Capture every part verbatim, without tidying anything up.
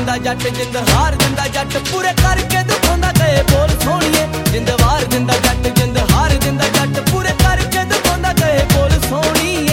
दिंदा जट जिंद हार दिंदा जट पूरे करके दिखांदा गए बोल सोहणीए जिंद वार दिंदा जट जिंद हार दिंदा जट पूरे करके दिखांदा गए बोल सोहणीए।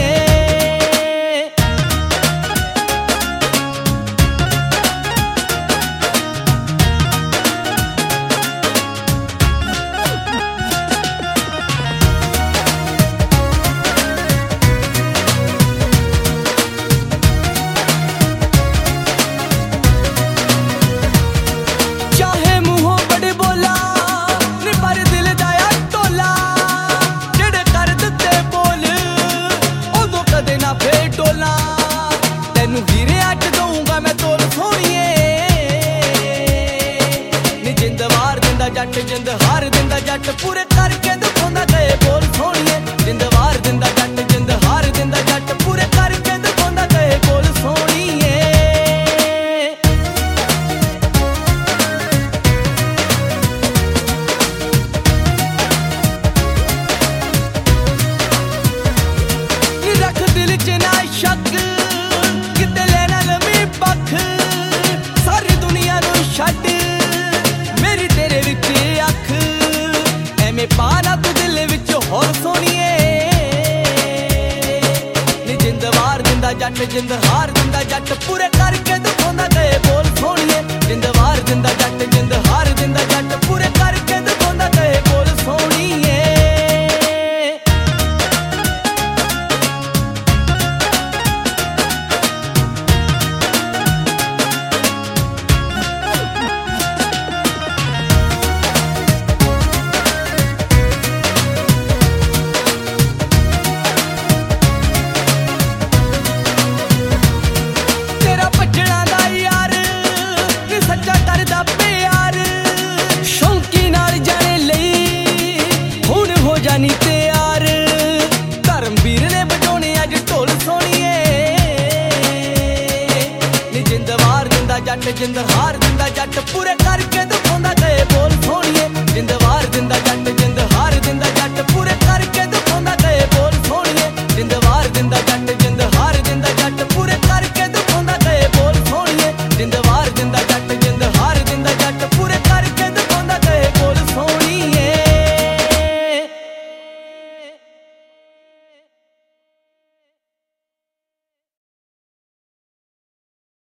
जट जिंद हार दिंदा जट पूरे करके दिखांदा गए बोल सोहणीए जिंद वार दिंदा जट जिंद हार दिंदा जट पूरे करके दिखांदा गए बोल सोहणीए। रख दिल च ना शक किते लेना लमी पख सारी दुनिया नूं छड्ड मेरी तेरे विच अख एवें पाना तू दिल विच होर सोहणीए नी जिंद वार दिंदा जट जिंद हार दिंदा जट पूरे करके दिखांदा गए बोल सोहणीए जिंद वार दिंदा जट जिंद हार दिंदा जट पूरे करके दिखांदा गए बोल सोहणीए। जानी तैयार धर्मवीर ने बजाने अज ढोल सोहणीए नी जिंद वार दिंदा जट जिंद हार दिंदा जट पूरे करके दिखांदा गए।